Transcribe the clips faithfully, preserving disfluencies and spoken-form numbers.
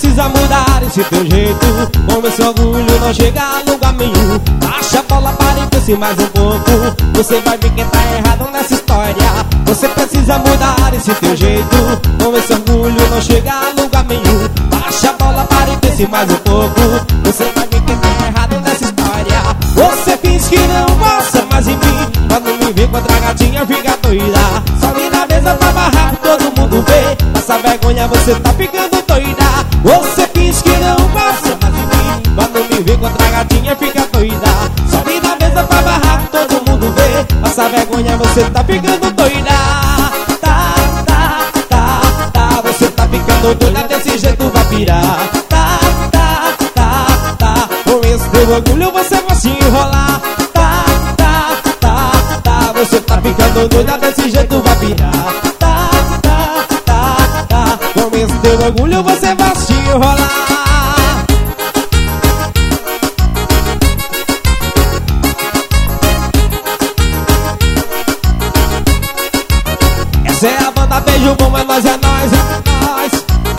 precisa mudar esse teu jeito. Com esse orgulho não chega a lugar nenhum. Baixa a bola, para e pense mais um pouco. Você vai ver que tá errado nessa história. Você precisa mudar esse teu jeito. Com esse orgulho não chega a lugar nenhum. Baixa a bola, para e pense mais um pouco. Você vai ver que tá errado nessa história. Você finge que não gosta mais de mim. Quando me vê com outra gatinha fica doida. Sobe na mesa pra barrar, todo mundo vê. Passa vergonha, você tá ficando doida. Você finge que não gosta mais de mim. Quando me vê com outra gatinha fica doida. Sobe na mesa pra barrar, todo mundo vê. Passa vergonha, você tá ficando doida. Tá, tá, tá, tá. Você tá ficando doida, desse jeito vai pirar. Tá, tá, tá, tá. Com esse teu orgulho você vai se enrolar. Tá, tá, tá, tá. Você tá ficando doida, desse jeito vai pirar. Tá, tá, tá, tá. Com esse teu orgulho você vai se enrolar. Essa é a banda Beijo Bom, é nós, é nós, é nós.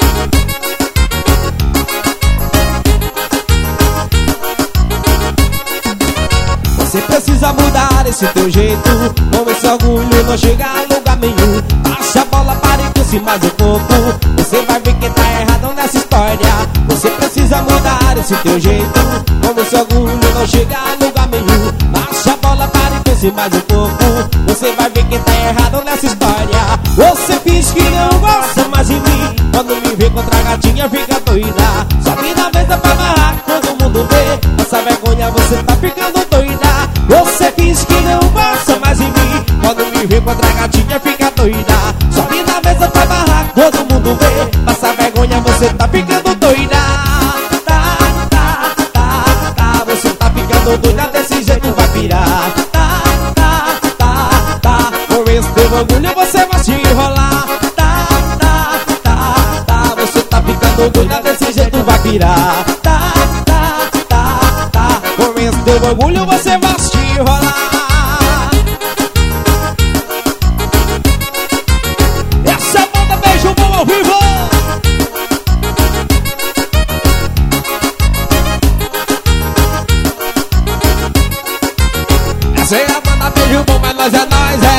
Você precisa mudar esse teu jeito. Com esse orgulho não chega a lugar nenhum. Baixa a bola, para e pense mais um pouco. Você vai ver que tá errado nessa história. Você precisa mudar esse teu jeito. Com esse orgulho não chega a lugar nenhum. Baixa a bola, para e pense mais um pouco. Você vai ver que tá errado nessa história. Você finge que não gosta mais de mim. Quando me vê com outra gatinha fica doida. Sobe na mesa pra barrar, todo mundo vê. Passa vergonha, você tá ficando doida. Você finge que não gosta mais de mim. Quando me vê com outra gatinha fica doida. Sobe na mesa pra barrar, todo mundo vê. Passa vergonha, você tá ficando doida. Tá, tá, tá, tá. Você tá ficando doida, desse jeito vai pirar. Tá, tá, tá, tá. Com esse teu orgulho você vai se enrolar. Tá, tá, tá, tá. Você tá ficando doida, desse jeito vai pirar. Tá, tá, tá, tá. Com esse teu orgulho você vai se enrolar. Essa é a banda Beijo Bom ao vivo. Essa é a banda Beijo Bom, mas nós é nós, é